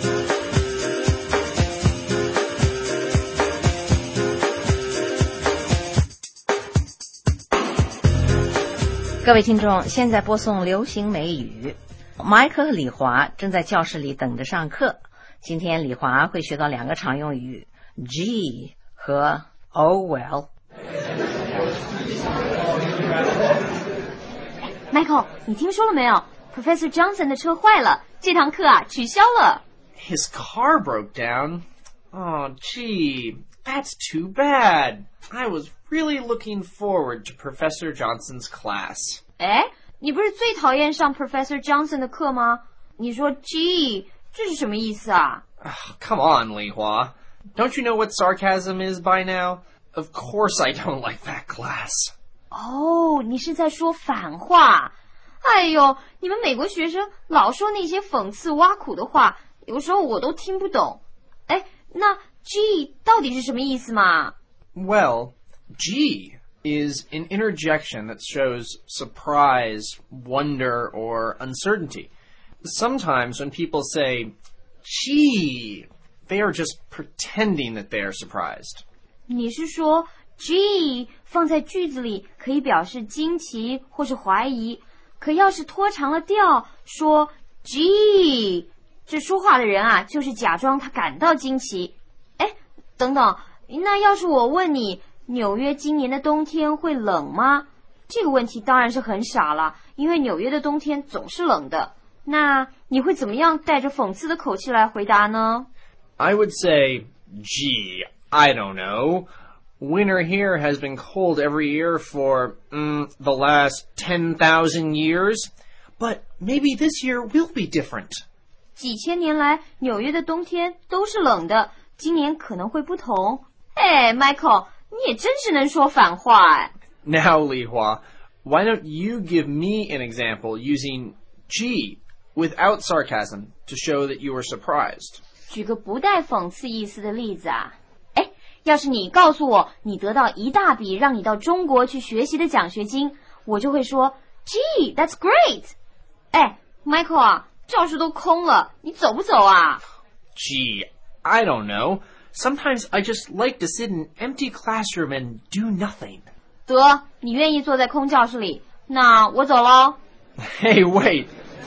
各位听众，现在播送流行美语。迈克和李华正在教室里等着上课。今天李华会学到两个常用语 Gee 和 Oh well。 Michael， 你听说了没有？ Professor Johnson 的车坏了，这堂课啊取消了。 His car broke down? Oh, gee, that's too bad. I was really looking forward to Professor Johnson's class. 哎，你不是最讨厌上 Professor Johnson 的课吗？你说 Gee， 这是什么意思啊？ Come on, Li Hua. Don't you know what sarcasm is by now? Of course I don't like that class. 哦，你是在说反话。哎呦，你们美国学生老说那些讽刺挖苦的话，有时候我都听不懂。哎，那 Gee 到底是什么意思嘛？ Well, gee is an interjection that shows surprise, wonder, or uncertainty. Sometimes when people say, gee, they are just pretending that they are surprised. 你是说 Gee 放在句子里可以表示惊奇或是怀疑，可要是拖长了调说 Gee， 这说话的人啊就是假装他感到惊奇。哎，等等，那要是我问你纽约今年的冬天会冷吗？这个问题当然是很傻了，因为纽约的冬天总是冷的。那你会怎么样带着讽刺的口气来回答呢？ I would say, gee, I don't know. Winter here has been cold every year for, the last 10,000 years. But maybe this year will be different. 几千年来，纽约的冬天都是冷的，今年可能会不同。哎 ，Michael， 你也真是能说反话哎。 Now, Li Hua, why don't you give me an example using gee without sarcasm to show that you were surprised? 举个不带讽刺意思的例子啊。哎，要是你告诉我你得到一大笔让你到中国去学习的奖学金，我就会说 Gee, that's great。哎 ，Michael 啊，教室都空了，你走不走啊？ Gee, I don't know. Sometimes I just like to sit in an empty classroom and do nothing. 得，你愿意坐在空教室里，那我走喽。 Hey, wait.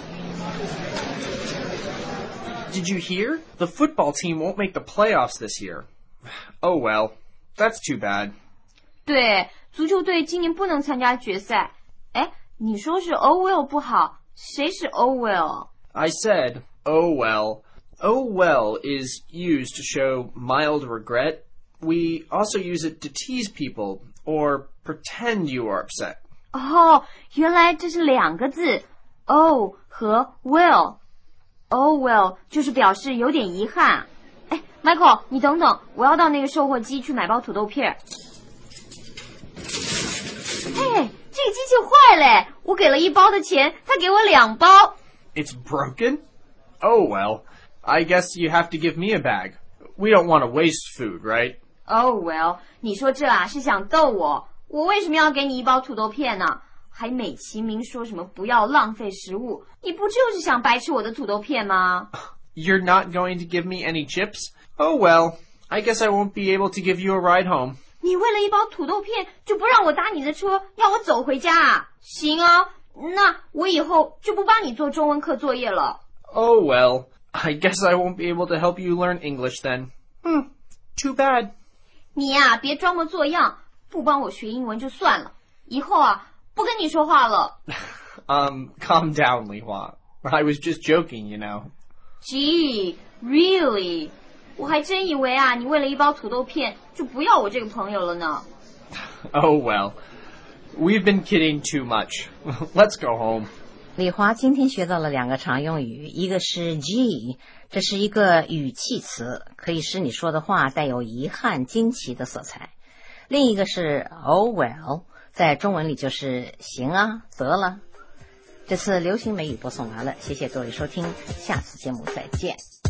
Did you hear? The football team won't make the playoffs this year. Oh well, that's too bad. 对，足球队今年不能参加决赛。哎，你说是 Oh well 不好，谁是 Oh well？ I said, oh well. Oh well is used to show mild regret. We also use it to tease people or pretend you are upset. 哦，原来这是两个字 ，Oh 和 well。Oh well 就是表示有点遗憾。哎 ，Michael， 你等等，我要到那个售货机去买包土豆片。哎，这个机器坏了，我给了1包的钱，他给我2包。 It's broken? Oh well. I guess you have to give me a bag. We don't want to waste food, right? Oh well， 你说这啊是想逗我？我为什么要给你1包土豆片呢？还美其名说什么不要浪费食物，你不就是想白吃我的土豆片吗？ You're not going to give me any chips? Oh well, I guess I won't be able to give you a ride home. 你为了1包土豆片就不让我搭你的车，要我走回家啊？行啊，那我以后就不帮你做中文课作业了。 Oh well, I guess I won't be able to help you learn English then. Too bad. 你呀，别装模作样，不帮我学英文就算了，以后啊不跟你说话了。 Calm down, Li Hua. I was just joking, you know. Gee, really? 我还真以为啊，你为了1包土豆片就不要我这个朋友了呢。 Oh well, we've been kidding too much. Let's go home. 李华今天学到了两个常用语，一个是 Gee， 这是一个语气词，可以使你说的话带有遗憾、惊奇的色彩。另一个是 Oh well， 在中文里就是行啊，得了。这次流行美语播送完了，谢谢各位收听，下次节目再见。